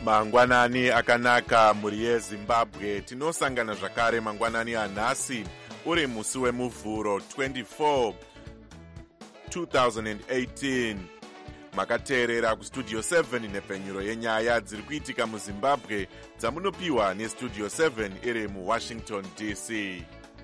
Mangwanani akanaka muri yeZimbabwe. Tinosangana zvakare mangwanani anhasi uri musi wemuvhuro 24 2018. Makateerera kustudio 7 nepfenyuro yenyaya dziri kuitika muZimbabwe dzamunopiwa nestudio 7 iri muWashington DC.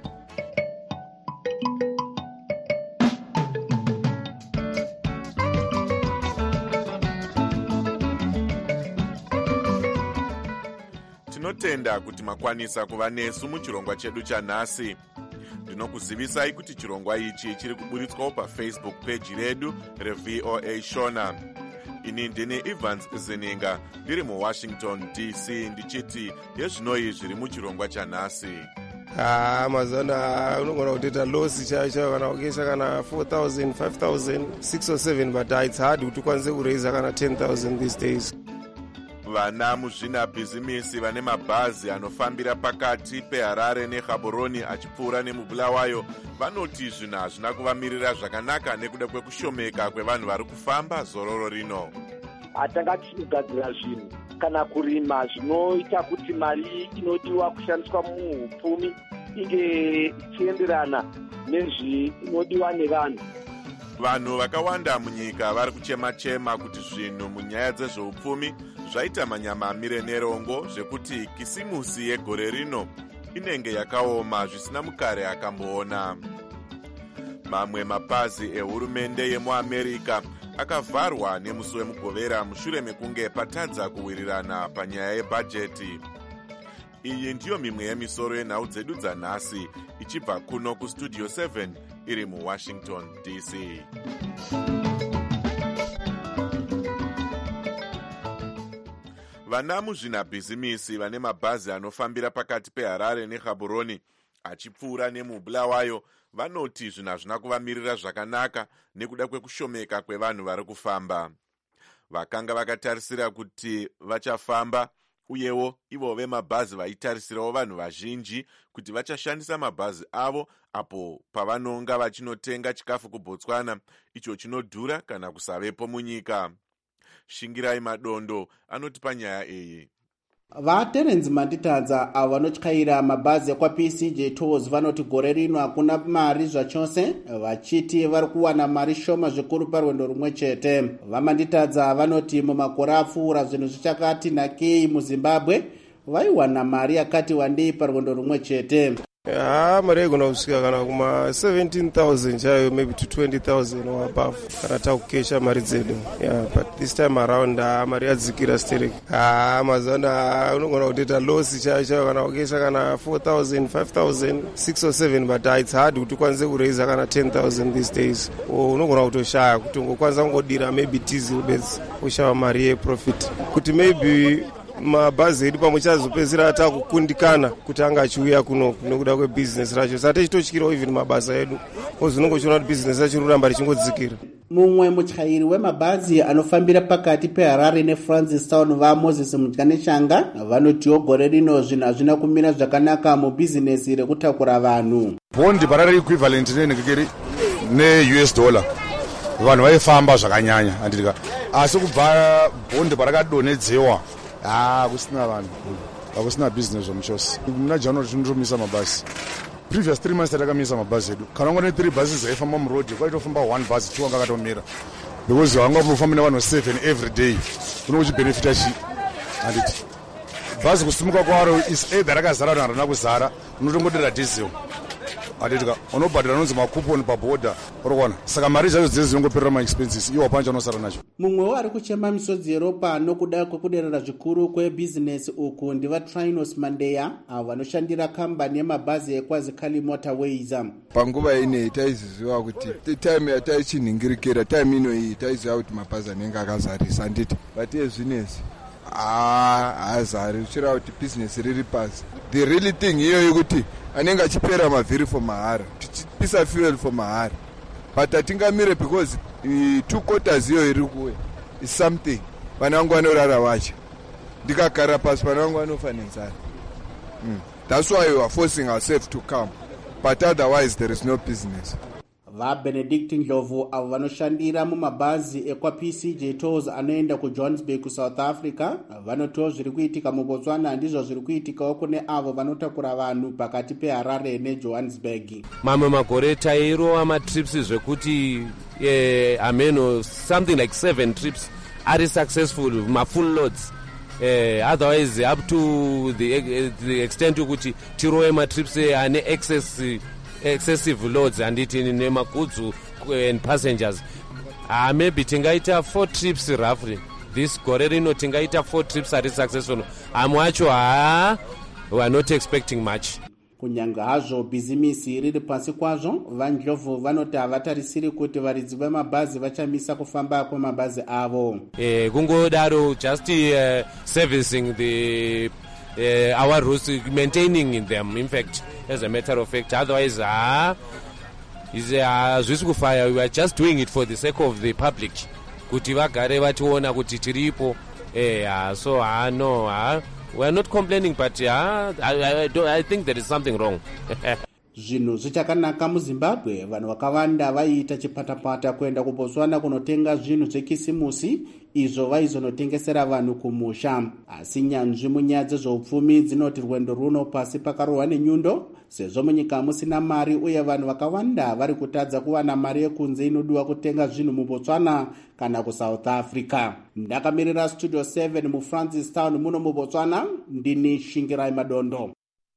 Tinotenda kuti makwanisa kuva nesu muchirongwa chedu chanhasi. Ndinokuzivisai kuti chirongwa ichi chiri kuburitswawo paFacebook page redu reVOA Shona. Ini ndine Evans Zeninga ndiri muWashington DC ndichiti yezvinoi zviri muchirongwa chanhasi. Mazana unogona kutoita loss chaicho kana ukesha kana 4,000, 5,000, 6 or 7 but it's hard kuti ukwanise kuraise kana 10,000 these days. Vana muzvinabhizimisi vane mabhazi anofambira pakati peHarare neGaborone achipfuura nemubulawayo vanoti zvinhu hazvina kuvamirira zvakanaka nekuda kwekushomeka kwevanhu vari kufamba zororo rino. Hatangati kugadzira zvinhu kana kurima zvinoita kuti mari inodiwa kushandiswa muhupfumi inge ichienderana nezvinodiwa nevanhu. Vanhu vakawanda munyika vari kuchema-chema kuti zvinhu munyaya dzezveupfumi zvaita manyamamire nerongo zvekuti kisimusi yegore rino inenge yakaoma zvisina mukare akamboona. Mamwe mapazi ehurumende yemuAmerica akavharwa nemusi wemugovera mushure mekunge patadza kuwirirana panyaya yebhajeti. Iyi ndiyo mimwe yemisoro yenhau dzedu dzanhasi ichibva kuno kustudio 7 iri muWashington DC. Vana muzvinabhizimisi vane mabhazi anofambira pakati peHarare neGaborone achipfuura nemubulawayo vanoti zvinhu hazvina kuvamirira zvakanaka nekuda kwekushomeka kwevanhu vari kufamba. Vakanga vakatarisira kuti vachafamba uyewo ivo vemabhazi vaitarisirawo vanhu vazhinji kuti vachashandisa mabhazi avo apo pavanonga vachinotenga chikafu kuBotswana icho chinodhura kana kusavepo munyika. Shingirai Madondo anoti panyaya iyi. VaTerence Manditadza avo vanotyaira mabhazi ekwaPCJ Tours vanoti gore rino hakuna mari zvachose, vachiti vari kuwana mari shoma zvikuru parwendo rumwe chete. VaManditadza vanoti mumakore apfuura zvinhu zvichakati nakei muZimbabwe, vaiwana mari yakati wandei parwendo rumwe chete. Mari igona kusvika kana kuma 17,000 chaiyo, maybe to 20,000 or above kana takukesha mari dzedu. But this time around mari yadzikira stereki. Mazana unogona kutoita loss chaicho kana ukesha kana 4,000, 5,000, 6 or 7 but it's hard kuti ukwanise kuraise kana 10,000 these days. Unogona kutoshaya kuti ungokwanisa kungodira maybe diesel beds ushava mari yeprofit kuti maybe mabhazi edu pamwe chazopedzisira atakukundikana kuti anga achiuya kuno nekuda kwebizinesi racho. Saka tichitotyirawo even mabasa edu ozvinongochiona kuti bizinesi racho ruramba richingodzikira. Mumwe mutyairi wemabhazi anofambira pakati peHarare neFrancistown vaMoses Mutyaneshanga vanotiwo gore rino zvinhu hazvina kumira zvakanaka mubizinesi rekutakura vanhu. Bondi parari equivalent ne-US dollar vanhu vaifamba zvakanyanya handika, asi kubva bondi parakadonedzewa kusina vanhu, hakusina business zvomuchosi. Muna January tinotomisa mabhazi. Previous 3 months takamisa mabhazi edu. Kana ungane 3 buses dzaifamba muroad, kwaitofamba 1 bus 2 anga akatomira. Because wanga unofamba nevanhu 7 every day. Unokuchibenefita chi? Handiti. Bhazi kusimuka kwaro is either rakazara kana harina kuzara, unotongodira diesel. Handitika, unobhadhira nonzi makuponi paboda, urikona. Saka mari zvacho dzese dzinongoperera ma-expenses, iwo hapana chanosara nacho. Mumwewo ari kuchema misodzi yeropa nokuda kwekuderera zvikuru kwebizinesi uku ndivaTrinos Mandeya avo vanoshandira kambani yemabhazi eKwaZikali Motorways. Panguva ineyi taiziziva kuti time yataichinhingirikira time inoyi taiziva kuti mabhazi anenge akazarisa handiti, but ezvinezvi haazari uchireva kuti bizinesi riri pasi. The real thing iyoyi kuti anenge achipera mavhiri for mahara, tichipisa fuel for mahara, but hatingamire because 2 quarters iyoyi iri kuuya is something. Vana vangu vanorara vacha, ndikagara pasi vana vangu vanofa nenzara. That's why we are forcing ourselves to come, but otherwise there is no business. vabenedict Ndlovu avo vanoshandira mumabhazi ekwaPCJ Tours anoenda kuJohannesburg kuSouth Africa vanotiwo zviri kuitika muBotswana ndizvo zviri kuitikawo kune avo vanotakura vanhu pakati peHarare neJohannesburg. Mamwe magore tairova matrips zvekuti ameno something like 7 trips are successful full loads. Otherwise up to the extent yokuti tirowe matrips ane excessive loads anditi nemagoods and passengers. Maybe tingaita 4 trips roughly. This gore rino tingaita 4 trips are successful. Amwacho we are not expecting much. Kunyanga hazvo bhizimisi riri pasi kwazvo, vaNdlovu vanoti havatarisiri kuti varidzi vemabhazi vachamisa kufamba kwemabhazi avo. Kungodaro just servicing the our routes, maintaining them in fact as a matter of fact. Otherwise zvisi kufaya, we are just doing it for the sake of the public kuti vagare vachiona kuti tiripo. So no, we are not complaining, but I think there is something wrong. Zvinhu zvichakanaka muZimbabwe, vanhu vakawanda vaiita chipatapata kuenda kuBotswana kunotenga zvinhu zvekisimusi izvo vaizonotengesera vanhu kumusha. Asi nyanzvi munyaya dzezveupfumi dzinoti rwendo runo pasi pakarohwa nenyundo sezvo munyika musina mari uye vanhu vakawanda vari kutadza kuwana mari yekunze inodiwa kutenga zvinhu muBotswana kana kuSouth Africa. Ndakamirira Studio 7 muFrancistown muno muBotswana, ndini Shingirai Madondo.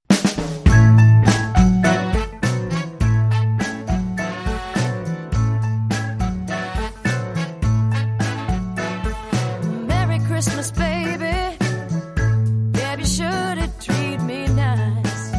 Christmas, baby. Yeah, be sure to treat me nice.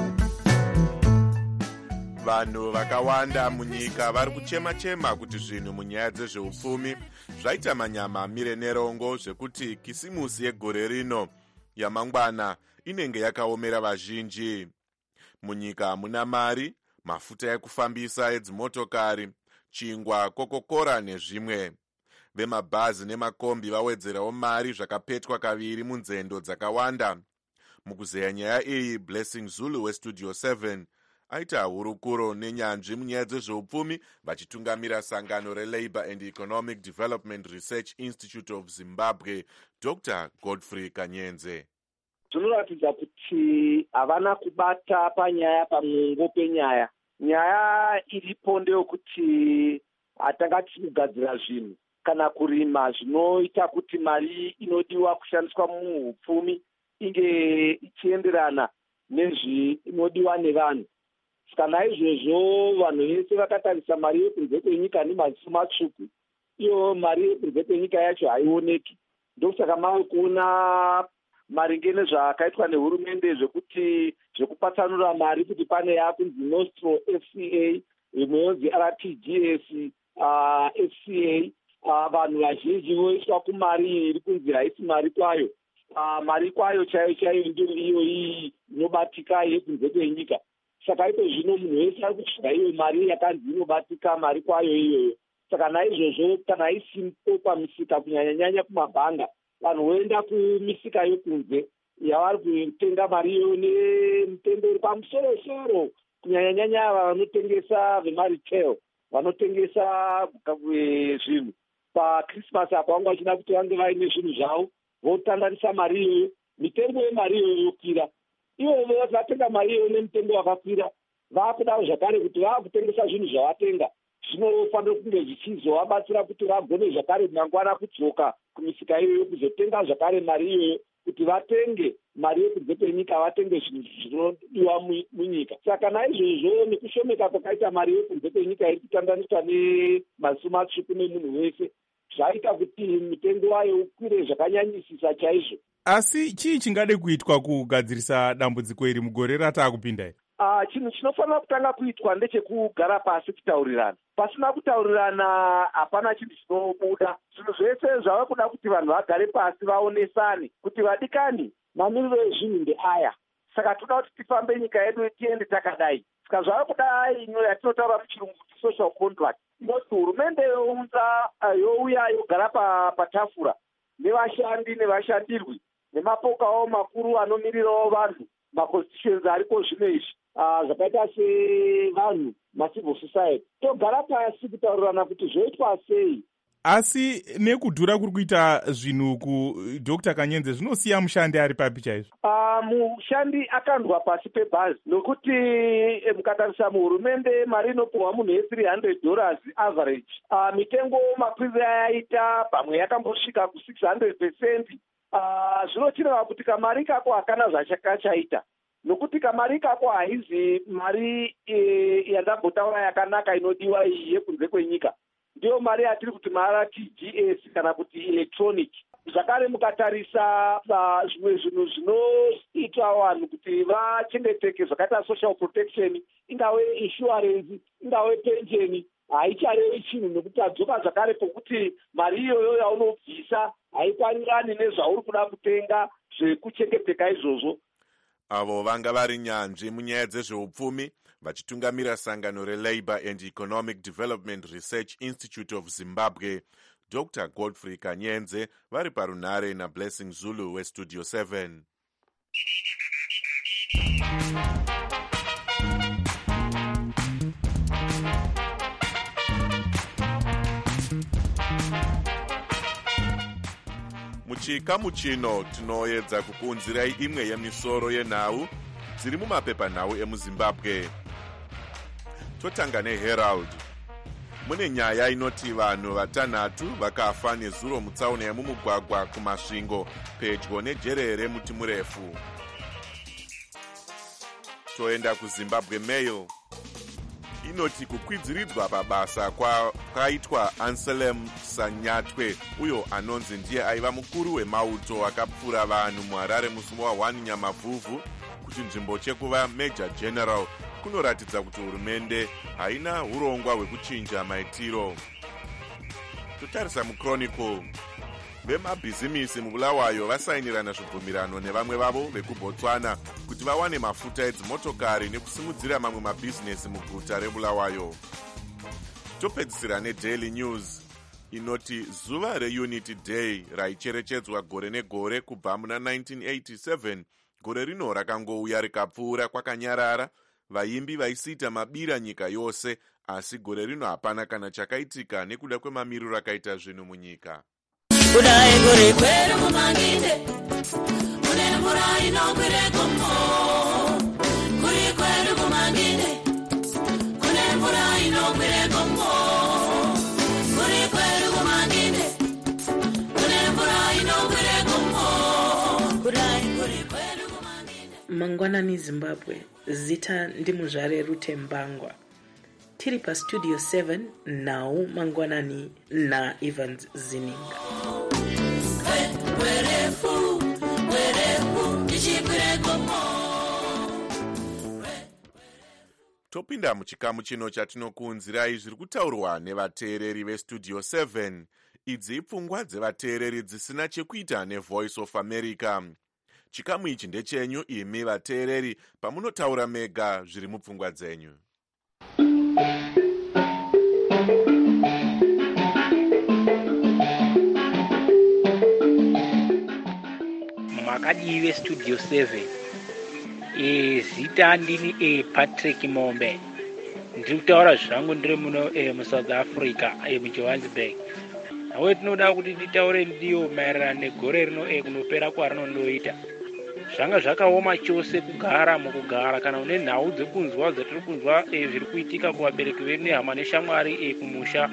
Vanhu vakawanda munyika vari kuchema-chema kuti zvinhu munyaya dzezveupfumi zvaita manyama amire nerongo zvekuti kisimusi yegore rino yamangwana inenge yakaomera vazhinji. Munyika muna mari, mafuta ekufambisa edzimotokari, chingwa, kokokora nezvimwe. Vemabhazi nemakombi vawedzerawo mari zvakapetwa kaviri munzendo dzakawanda. Mukuzeya nyaya iyi, Blessing Zulu weStudio 7 aita hurukuro nenyanzvi munyaya dzezveupfumi vachitungamira sangano reLabour and Economic Development Research Institute of Zimbabwe, Dr. Godfrey Kanyenze. Zvinoratidza kuti havana kubata panyaya pamungo penyaya. Nyaya iripo ndeyokuti hatanga tichigadzira zvinhu kana kurima zvinoita kuti mari inodiwa kushandiswa muupfumi inge ichienderana nezvinodiwa nevanhu. Saka naizvozvo vanhu vese vakatarisa mari yekunze kwenyika nemaziso matsvuku, iyo mari yekunze kwenyika yacho haioneki. Ndosaka mave kuona maringe nezvakaitwa nehurumende zvekuti zvekupatsanura mari kuti pane yakunzi Nostro FCA, imwe yonzi RTGS FCA. Vanhu vazhinji voiswa kumari iri kunzi haisi mari kwayo. Mari kwayo chaiyo ndiyo iyo iyi inobatika yekunze kwenyika. Saka iko zvino munhu wese ari kutsvaga iyo mari yakanzi inobatika mari kwayo iyoyo. Saka naizvozvo kana isipo pamisika kunyanyanyanya kumabhanga, vanhu voenda kumisika yokunze yavari kutenga mari iyoyo nemutengo uri pamusoro-soro, kunyanyanyanya vanotengesa vemaretail, vanotengesa zvinhu. PaChristmas apa vanga vachida kuti vange vaine zvinhu zvavo votandarisa mari iyoyo, mitengo yemari iyoyo yokwira. Ivo vatenga mari iyoyo nemutengo wakakwira, vaakudawo zvakare kuti vaakutengesa zvinhu zvavatenga zvinofanira kunge zvichizovabatsira kuti vagone zvakare mangwana kudzoka kumisika iyoyo kuzotenga zvakare mari iyoyo kuti vatenge mari yekunze kwenyika, vatenge zvinhu zvinodiwa munyika. Saka naizvozvo nekushomeka kwakaita mari yekunze kwenyika iri kutandaniswa nemaziso matsvuku nemunhu wese zvaita kuti mitengo wayo ukwire zvakanyanyisisa chaizvo. Asi chii chingade kuitwa kugadzirisa dambudziko iri mugore rataakupinda iri? Chinhu chinofanira kutanga kuitwa ndechekugara pasi kutaurirana. Pasina kutaurirana hapana chinhu chinobuda. Zvinhu zvese zvava kuda kuti vanhu vagare pasi vaonesane kuti vadikani mamiriro ezvinhu ndeaya. Saka toda kuti tifambe nyika yedu tiende takadai. Saka zvava kudai ino yatinotaura muchirungu kuti social contract. Inoti hurumende younza youya yogara patafura nevashandi nevashandirwi nemapoka awo makuru anomirirawo vanhu maconstituency ariko zvino izvi zvakaita sevanhu macivil society togara pasi kutaurirana kuti zvoitwa sei. Asi nekudhura kuri kuita zvinhu kuDr Kanyenze zvinosiya mushandi ari papi chaizvo? Mushandi akandwa pasi pebhazi nokuti mukatarisa muhurumende mari inopiwa munhu $300 average. Mitengo makwiriro ayaita pamwe yakambosvika ku600%. Zvinochireva kuti kamari kako hakana zvachakachaita, nokuti kamari kako haizi mari yandambotaura yakanaka inodiwa iyi yekunze kwenyika. Ndiyo mari yatiri kuti mara TGS kana kuti electronic. Zvakare mukatarisa zvimwe zvinhu zvinoita vanhu kuti vachengeteke zvakaita social protection, ingave insurance, ingave pension, haicharevi chinhu nokuti adzoka zvakare pokuti mari iyoyo yaunobvisa haikwanirani nezvauri kuda kutenga zvekuchengeteka izvozvo. Avo vanga vari nyanzvi munyaya dzezveupfumi vachitungamira sangano reLabour and Economic Development Research Institute of Zimbabwe, Dr Godfrey Kanyenze, vari parunhare naBlessing Zulu weStudio 7. Muchikamu chino tinoedza kukuunzirai imwe yemisoro yenhau dziri mumapepanhau emuZimbabwe. Totanga neHerald. Mune nyaya inoti vanhu vatanhatu vakafa nezuro mutsaona yemumugwagwa kumasvingo pedyo nejerere muti murefu. Toenda kuZimbabwe Mail. Inoti kukwidziridzwa pabasa kwaitwa Anselm Sanyatwe, uyo anonzi ndiye aiva mukuru wemauto akapfura vanhu muHarare musi wa1 Nyamavhuvhu, kuti nzvimbo chekuva Major General kunoratidza kuti hurumende haina urongwa hwekuchinja maitiro. Totarisa muChronicle. Vemabhizimisi muBulawayo vasainirana zvibvumirano nevamwe vavo vekuBotswana kuti vawane mafuta edzimotokari nekusimudzira mamwe mabhizinesi muguta reBulawayo. Topedzisira neDaily News. Inoti zuva reUnity Day raicherechedzwa gore negore kubva muna 1987, gore rino rakangouya rikapfuura kwakanyarara, vaimbi vaisita mabira nyika yose, asi gore rino hapana kana chakaitika nekuda kwemamiriro akaita zvinhu munyika. Kudai kuri kweru kumanginde, kune mvura inokwire gomo. Kuri kweru kumanginde, kune mvura inokwire gomo. Kuri kweru kumanginde, kune mvura inokwire gomo. Kudai kuri kweru kumanginde. Mangwanani Zimbabwe, zita ndimuzvare Rutembangwa. Tiri pa Studio 7 nau mangwanani na Evans Zininga. Topinda muchikamu chino chatinokuunzirai zviri kutaurwa nevateereri veStudio 7. Idzi pfungwa dzevateereri dzisina chekuita neVoice of America. Chikamu ichi ndechenyu imi vateereri pamunotaura mega zviri mupfungwa dzenyu. Makadive Studio 7. Zita ndini Patrick Mombe. Ndiri kutaura zvangu ndiri muno muSouth Africa muJohannesburg. Nawe tinoda kuti titaure ndiyo maererano negore rino kunopera kwarinondoita. Zvanga zvakaoma chose kugara mukugara kana une nhau dzekunzwa dzetiri kunzwa zviri kuitika kuvabereki vedu nehama neshamwari kumusha.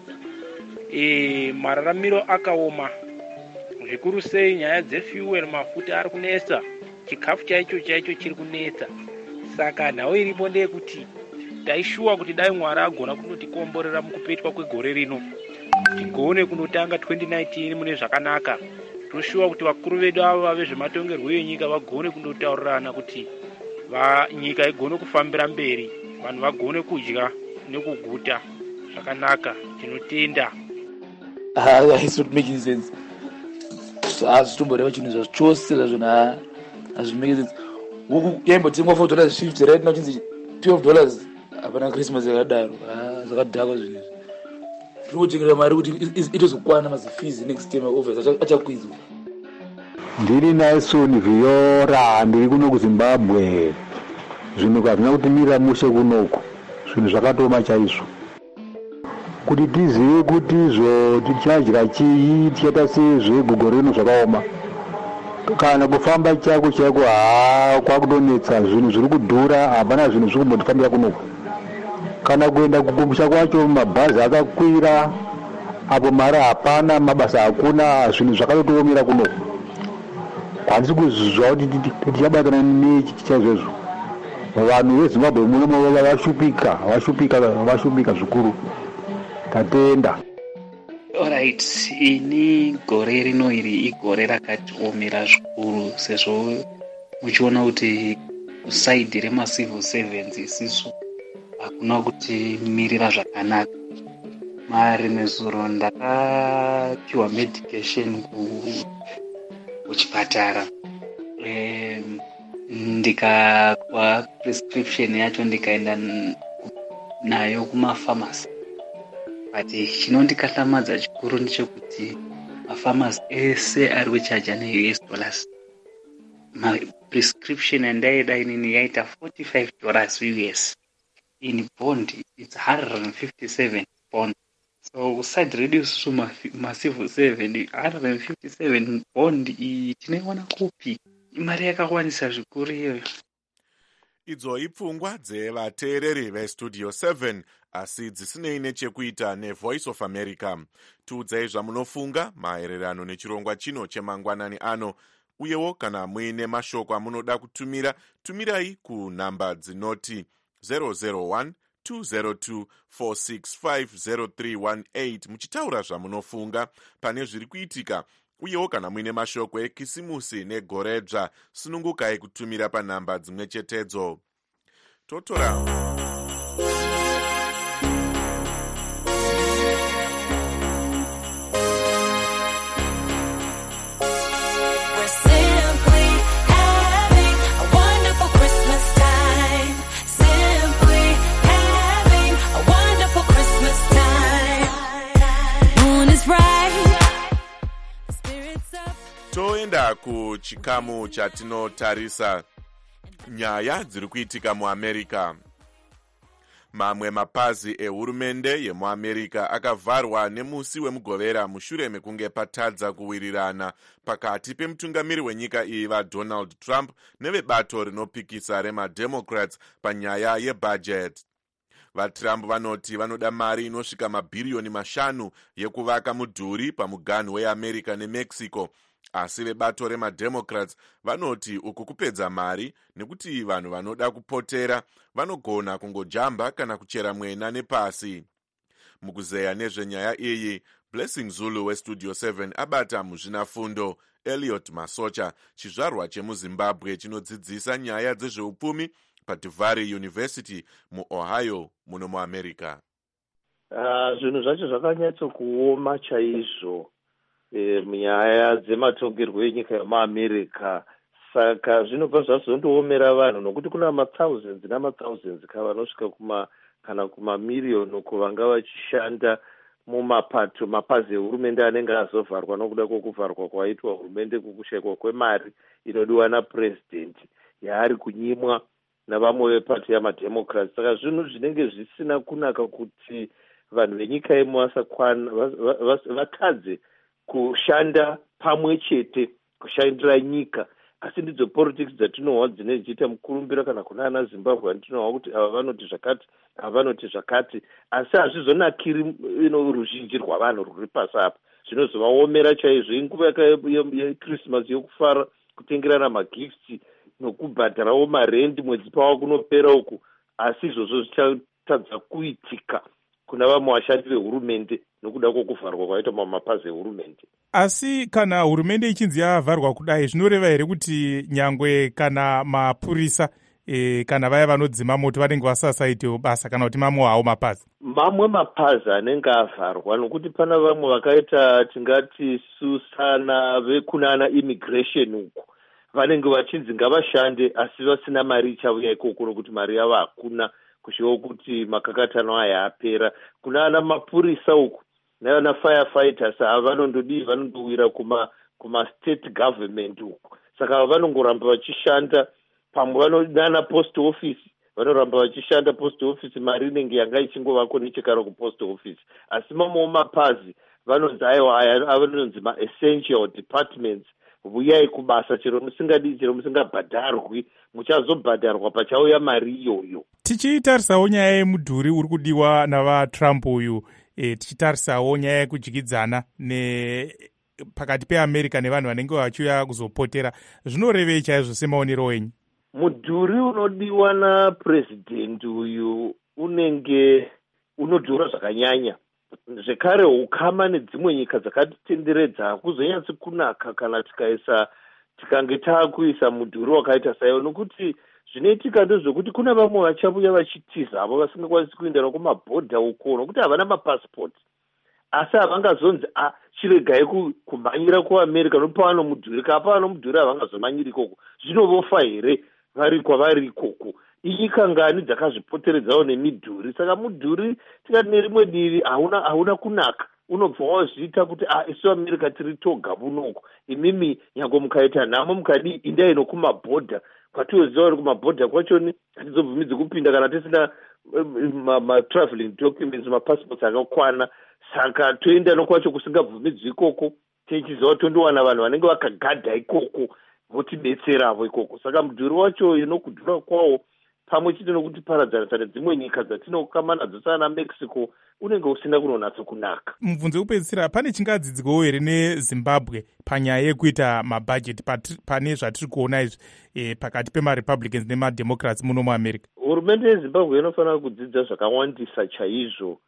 Mararamiro akaoma. Zvikuru sei nyaya dzefuel mafuta ari kunetsa, chikafu chaicho chiri kunetsa. Saka nhau iripo ndeyekuti taishuwa kuti dai Mwari agona kunotikomborera mukupetwa kwegore rino, tigone kunotanga 2019 mune zvakanaka. Toshuwa kuti vakuru vedu avo vave zvematongerwo enyika vagone kundotaurirana kuti nyika igone kufambira mberi, vanhu vagone kudya nekuguta zvakanaka. Tinotenda. It's not making sense. Asitomboreva chinhu zvachose zvazvona hazvimake sense. Huku yaimbotengwa $4.50 right now chinzi $12. Hapana Christmas yakadaro. Zvakadhakwa zvinhu izvi. Tiri kutengerera mari kuti itozokwana mazifizi next time office achakwidzwa. ndiri Nelson Viyora, ndiri kuno kuZimbabwe. Zvinhu hazvina kutimirira mushe kunoku, zvinhu zvakatoma chaizvo. Kuti tizive kuti izvo tichadya chii, tichaita sezvegugo rino zvakaoma. Kana kufamba chako chaiko kwakutonetsa, zvinhu zviri kudhura, hapana zvinhu zviri kumbotifambira kunoku. Kana kuenda kukumusha kwacho mabhazi akakwira, apo mari hapana, mabasa hakuna, zvinhu zvakatotiomera kunoku. Handisi kuzvizwa kuti tichabatana nechaizvozvo. Vanhu veZimbabwe muno vashupika zvikuru. Tatenda. Alright, ini gore rino iri igore rakatiomera zvikuru, sezvo muchiona kuti kusaidhi remacivil servants isisu hakuna kutimirira zvakanaka. Mari nezuro ndakapiwa medication kuchipatara, ndikakwa prescription yacho ndikaenda nayo kumafamasi. But chinondikatlamadza chikuru ndechekuti mafamasi ese ari kuchaja $US. Prescription yandaida inini yaita $45 US. In bond, it's 157 bond. So side reduce to massive 7, 157 bond tinoiona kupi? Imari yakakwanisa zvikuru iyoyo. Idzo ipfungwa dzevateereri vestudio 7 asi dzisinei nechekuita neVoice of America. Tiudzai zvamunofunga maererano nechirongwa chino chemangwanani ano, uyewo kana muine mashoko amunoda kutumira, tumirai kunhamba dzinoti 001-202-465-0318 muchitaura zvamunofunga pane zviri kuitika. Uyewo kana muine mashoko ekisimusi negoredzva, sunungukai kutumira panhamba dzimwe chetedzo. Totora toenda kuchikamu chatinotarisa nyaya dziri kuitika muAmerica. Mamwe mapazi ehurumende yemuAmerica akavharwa nemusi wemugovera mushure mekunge patadza kuwirirana pakati pemutungamiri wenyika iyi vaDonald Trump nevebato rinopikisa remademocrats panyaya yebudget. VaTrump vanoti vanoda mari inosvika mabhiriyoni 5 yekuvaka mudhuri pamuganhu weAmerica neMexico. Asi vebato remademocrats vanoti uku kupedza mari nekuti vanhu vanoda kupotera vanogona kungojamba kana kuchera mwena nepasi. Mukuzeya nezvenyaya iyi, Blessing Zulu westudio 7 abata muzvinafundo Elliot Masocha, chizvarwa chemuZimbabwe chinodzidzisa nyaya dzezveupfumi paDuvari University muOhio muno muAmerica. Zvinhu zvacho zvakanyatsokuoma chaizvo munyaya dzematongerwo enyika yemuAmerica. Saka zvinobva zvazondoomera vanhu nokuti kuna ma-thousands nama-thousands kavanosvika kana kumamiriyoni kuvanga vachishanda mapazi ehurumende anenge azovharwa nokuda kwokuvharwa kwaitwa hurumende kukushayikwa kwemari inodiwa napurezidendi yaari kunyimwa navamwe vepati yamademocrats. Saka zvinhu zvinenge zvisina kunaka kuti vanhu venyika yemu vatadze kushanda pamwe chete kushandira nyika. Asi ndidzo politics dzatinowa dzine dzichiita mukurumbira kana kuna ana Zimbabwe andinowa kuti ava vanoti zvakati, ava vanoti zvakati, asi hazvizonakiri ruzhinji rwavanhu rwuri pasi apa. Zvinozovaomera chaizvo. Inguva yeChristmas yokufara, kutengerana magifts nokubhadharawo marendi mwedzi pava kunopera uku, asi izvozvo zvichatadza kuitika kuna vamwe vashandi vehurumende nokuda kwokuvharwa kwaita mapazi ehurumende. Asi kana hurumende ichinzi yavharwa kudai, zvinoreva here kuti nyangwe kana mapurisa kana vaya vanodzima moto vanenge vasasaitewo basa, kana kuti mamwe hawo mapazi? Mamwe mapazi anenge avharwa nokuti pana vamwe vakaita tingati susana vekunana immigration uku, vanenge vachinzi ngavashande asi vasina mari ichauya ikoko nokuti mari yavo hakuna, kushiwo kuti makakatano aya apera. Kuna ana mapurisa uku nana firefighters vanondodii, vanondowira kumastate government uko. Saka vanongoramba vachishanda, pamwe vanodana post office, vanoramba vachishanda post office, mari inenge yanga ichingovako nechekare kupost office. Asi mamwewo mapazi vanonzi aiwa vanonzi ma-essential departments, vuyai kubasa, chero musingadi, chero musingabhadharwi, muchazobhadharwa pachauya mari iyoyo. Tichitarisawo nyaya yemudhuri uri kudiwa navaTrump uyu, tichitarisawo nyaya yekudyidzana pakati peAmerica nevanhu vanenge vachiuya kuzopotera, zvinorevei chaizvo semaonero enyu? Mudhuri unodiwa napurezidendi uyu unenge unodhura zvakanyanya. Zvekare ukama nedzimwe nyika dzakatitenderedza hakuzonyatsi kunaka kana tikange taakuisa mudhuri wakaita sayo, nokuti zvinoitika ndezvekuti kuna vamwe vachabuya vachitiza avo vasingakwanisi kuenda nokumabhodha uko nokuti havana mapasipoti, asi havangazonzi chiregai kumhanyira kuAmerica nokuti pavano mudhuri, kana pavano mudhuri havangazomhanyiri ikoko. Zvinovofa here vari kwavari ikoko? Inyika ngani dzakazvipoteredzawo nemidhuri? Saka mudhuri tikati nerimwe divi hauna kunaka, unobva wazviita kuti isu America tiri toga bunoko, imimi nyange mukaita nhamo mukadi indai nokumabhodha, kwatioziva uri kumabhodha kwachoni hatizobvumidzi kupinda kana tisina ma-traveling documents, mapassports akakwana. Saka toenda nokwacho kusingabvumidzwi ikoko, tichiziva tondowana vanhu vanenge vakagadha ikoko votibetseravo ikoko. Saka mudhuri wacho nokudhura kwawo pamwe chete nokuti paradzanisa nedzimwe nyika dzatinokama nadzo sana Mexico unenge usina kunonatso kunaka. Mubvunzo wekupedzisira, pane chingadzidzwawo here neZimbabwe panyaya yekuita mabhajeti pane zvatiri kuona izvi pakati pemaRepublicans nemademocrats muno muAmerica? Hurumende yeZimbabwe inofanira kudzidza zvakawandisa chaizvo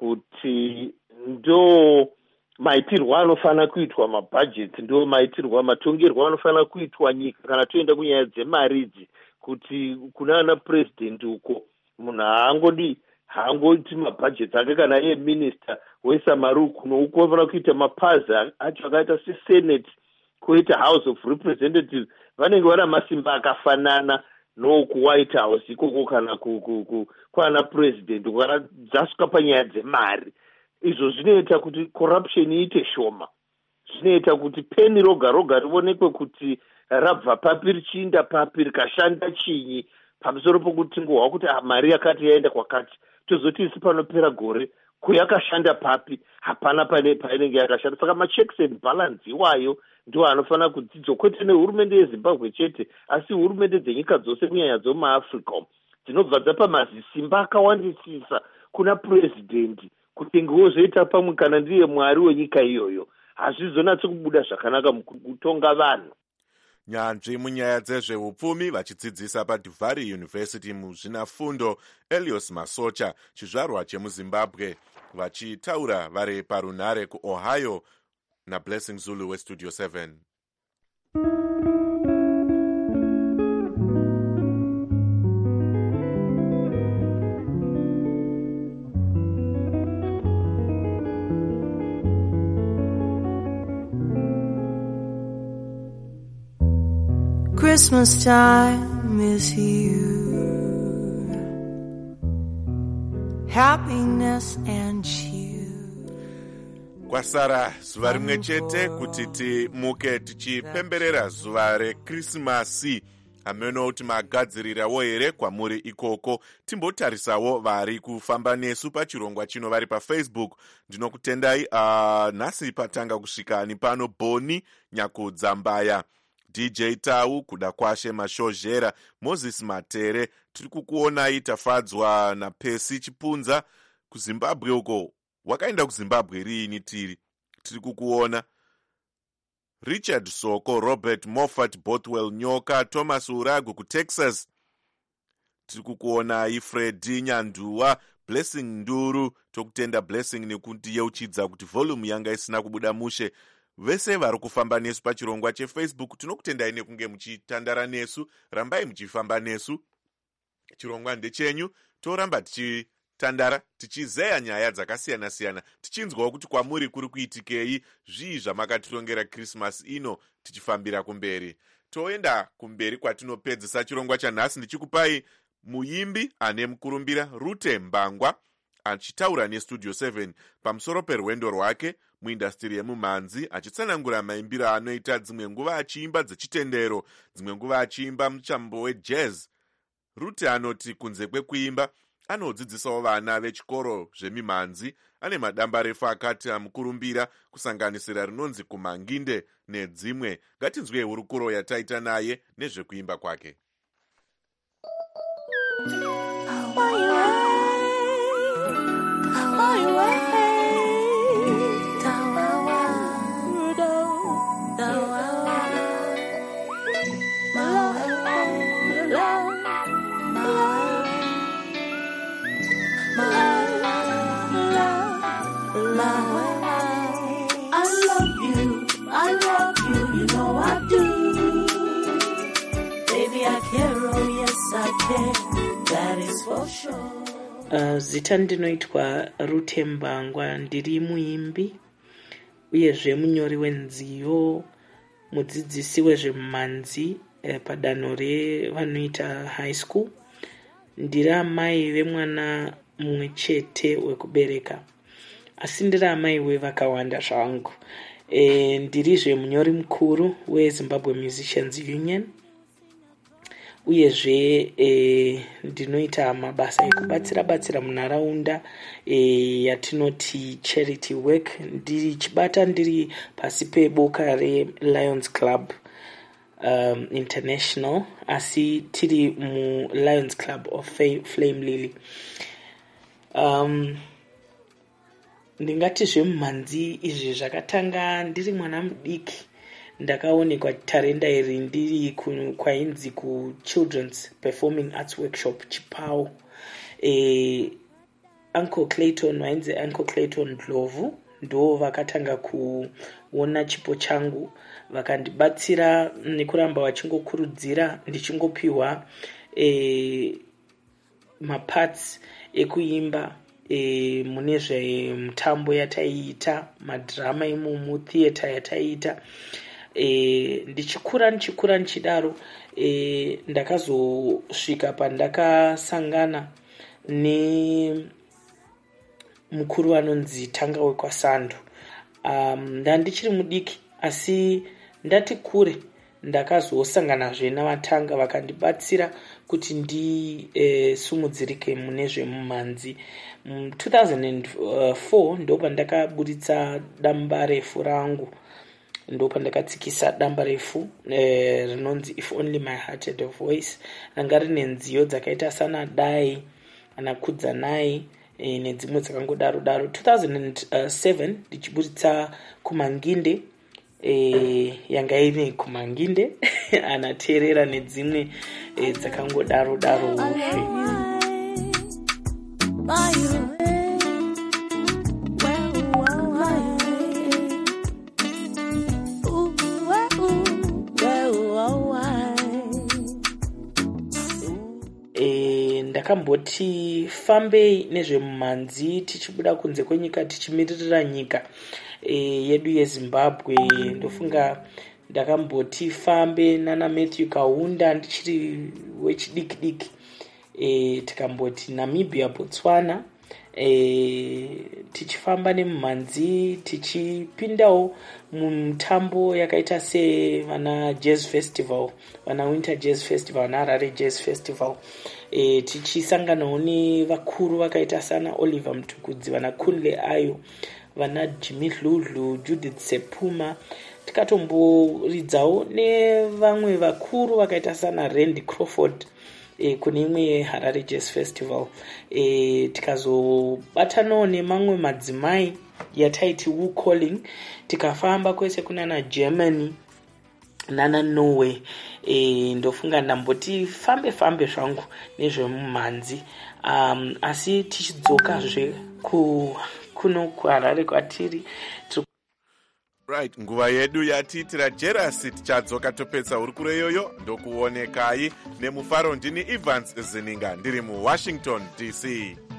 kuti ndo maitirwo anofanira kuitwa mabhajeti, ndo maitirwo matongerwo anofanira kuitwa nyika kana toenda kunyaya dzemari idzi, kuti kuna ana president uko munhu haangoti mabhajeti ake kana iye minister woisa mari ukuno uko, vanofana kuita mapazi acho akaita sesenate koita house of representatives, vanenge vana masimba akafanana noku White House ikoko kana kwana president kana dzasvika panyaya dzemari. Izvo zvinoita kuti corruption iite shoma, zvinoita kuti peni roga roga rionekwe kuti rabva papi richiinda papi, rikashanda chinyi, pamusoro pokuti ngohwa kuti mari yakati yaenda kwakati, tozoti isi panopera gore kuyakashanda papi, hapana painenge yakashanda. Saka machecks and balance iwayo ndiwo anofanira kudzidzwa, kwete nehurumende yeZimbabwe chete, asi hurumende dzenyika dzose kunyanya dzomuAfrica dzinobva dzapa mazisimba akawandisisa kuna purezidendi kuti ngozvoita pamwe kana ndiye mwari wenyika iyoyo, hazvizonatsi kubuda zvakanaka mukutonga vanhu. Nyanzvi munyaya dzezveupfumi vachidzidzisa paDuvari University muzvinafundo, Elios Masocha, chizvarwa chemuZimbabwe, vachitaura vari parunhare kuOhio naBlessing Zulu weStudio 7. Christmas time is here, happiness and cheer. Kwasara zuva rimwe chete kuti timuke tichipemberera zuva reKrisimasi. Hameno kuti magadzirirawo here kwamuri ikoko. Timbotarisawo vari kufamba nesu pachirongwa chino vari paFacebook. Ndinokutendai nhasi patanga kusvika ni pano Boni Nyakudzambaya, DJ Tau, kuda kwashe Mashozhera, Moses Matere, tiri kukuonai. Tafadzwa naPesi Chipunza kuZimbabwe uko. Wakaenda kuZimbabwe riini tiri kukuona. Richard Soko, Robert Moffat, Bothwell Nyoka, Thomas Uragu kuTexas tiri kukuonai. Fredi Nyanduwa, Blessing Nduru, tokutenda Blessing nekundiyeuchidza kuti volume yanga isina kubuda mushe. Vese vari kufamba nesu pachirongwa cheFacebook, tinokutendai nekunge muchitandara nesu. Rambai muchifamba nesu, chirongwa ndechenyu. Toramba tichitandara tichizeya nyaya dzakasiyana-siyana, tichinzwawo kuti kwamuri kuri kuitikei, zvii zvamakatirongera Christmas ino, tichifambira kumberi. Toenda kumberi kwatinopedzisa chirongwa chanhasi ndichikupai muimbi ane mukurumbira Rute Mbangwa achitaura nestudio 7 pamusoro perwendo rwake muindastiri yemumhanzi, achitsanangura maimbiro anoita dzimwe nguva achiimba dzechitendero, dzimwe nguva achiimba mutambo wejazz. Rute anoti kunze kwekuimba anodzidzisawo vana vechikoro zvemimhanzi. Ane madamba refu akati amukurumbira kusanganisira rinonzi kumanginde nedzimwe. Ngatinzwe hurukuro yataita naye nezvekuimba kwake. Zita ndinoitwa Rute Mbangwa, ndiri muimbi uyezve munyori wenziyo, mudzidzisi wezvemumhanzi padanho revanoita high school. Ndiri amai vemwana mumwe chete wekubereka, asi ndiri amai wevakawanda zvangu. Ndirizve munyori mukuru weZimbabwe Musicians Union, uyezve ndinoita mabasa ekubatsira munharaunda yatinoti charity work, ndichibata ndiri pasi peboka reLions Club International, asi tiri muLions Club of Flame Lily. Ndingati zvemumhanzi izvi zvakatanga ndiri mwana mudiki. Ndakaonekwa tarenda iri ndiri kwainzi kuChildren's Performing Arts Workshop Chipau. Uncle Clayton wainzi Uncle Clayton Dlovu ndo vakatanga kuona chipo changu, vakandibatsira nekuramba vachingokurudzira ndichingopiwa maparts ekuimba mune zvemutambo yataiita, madhirama imomo, theatre yataiita. Ndichikura nichidaro ndakazosvika pandakasangana nemukuru anonzi Tanga wekwasando. Ndandichiri mudiki, asi ndati kure ndakazosanganazve navatanga vakandibatsira kuti ndisumudzirike mune zvemumhanzi. 2004 ndo pandakaburitsa damba refu rangu, ndo pandakatsikisa damba refu rinonzi If Only My Heart Had a Voice, ranga rine nziyo dzakaita sana dai ana kudzanai nedzimwe dzakangodaro daro. 2007 ndichiburitsa kumanginde, yanga ine kumanginde anateerera nedzimwe dzakangodaro daro. Ndakamboti fambei nezvemumhanzi tichibuda kunze kwenyika tichimiririra nyika yedu yeZimbabwe. Ndofunga ndakamboti fambe nana Matthew Kaunda ndichiri wechidiki tikamboti Namibia, Botswana, tichifamba nemumhanzi tichipindawo mutambo yakaita sevana Jazz Festival, vana Winter Jazz Festival, vana Harare Jazz Festival. Tichisanganawo nevakuru vakaita sana Oliver Mtukudzi, vana Kunle Ayo, vana Jimmy Dludlu, Judith Sepuma. Tikatomboridzawo nevamwe vakuru vakaita sana Randy Crawford kune imwe Harare Jazz Festival. Tikazobatanawo nemamwe madzimai yataiti Wu Calling, tikafamba kwese kunana Germany nana Norway. Ndofunga ndamboti fambe zvangu nezvemumhanzi, asi tichidzokazve kuno kuHarare kwatiri. Right, nguva yedu yatiitira jerasi, tichadzoka topedza hurukuro iyoyo. Ndokuonekai nemufaro. Ndini Evans Zininga ndiri muWashington DC.